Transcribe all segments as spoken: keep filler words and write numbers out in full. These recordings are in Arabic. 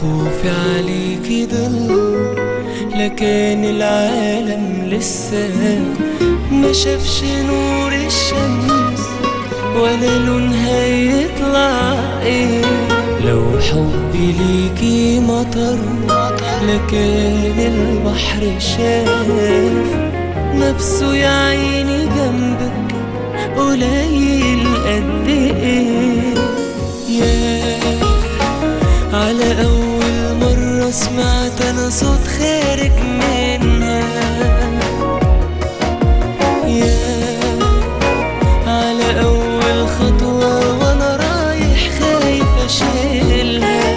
خوفي عليكي ضل، لكن العالم لسه ما شافش نور الشمس ولا لونها يطلع ايه. لو حبي ليكي مطر، لكن البحر شاف نفسه يا عيني جنبك قليل قد ايه. يا على اول مرة سمعت انا صوت خارج منها، يا على اول خطوة وانا رايح خايف اشيلها،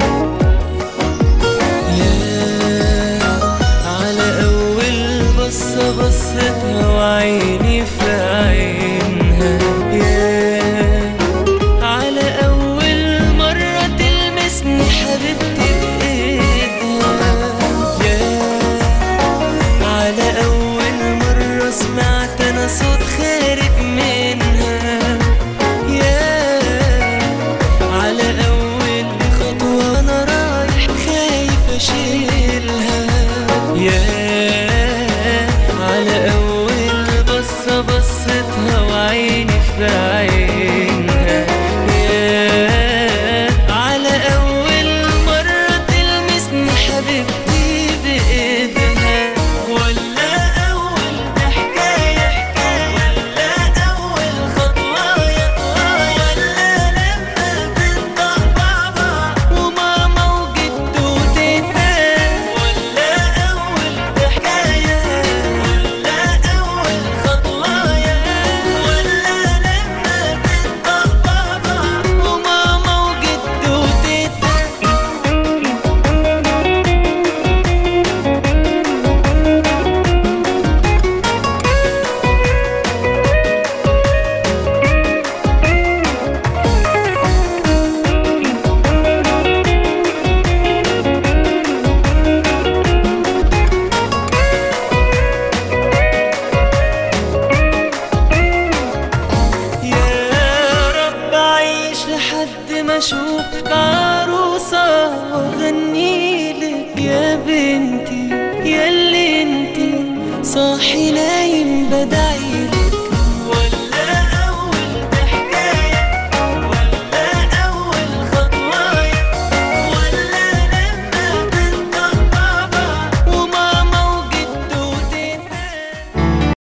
يا على اول بصة بصتها وعيني في عينها، يا على اول مرة تلمسني حبيبتي بايدها، يا على اول مرة سمعت انا صوت خارج منها، يا على اول خطوة انا رايح خايف اشيلها، يا على اول بصة بصتها وعيني في عينها، يا على اول مرة تلمسني حبيبتي بايدها. ولا اول حكاية حكاية، ولا اول خطوة يطوى، ولا لما بنطبع بعض وماما وجدو وتيتا، ولا اول حكاية، ولا اول خطوة يا، ولا لما بنطبع بعض وماما وجدو وتيتا. يا رب أعيش لحد ما أشوفك عروسة وأغنيلك يا بنتي ياللي انتي صاحي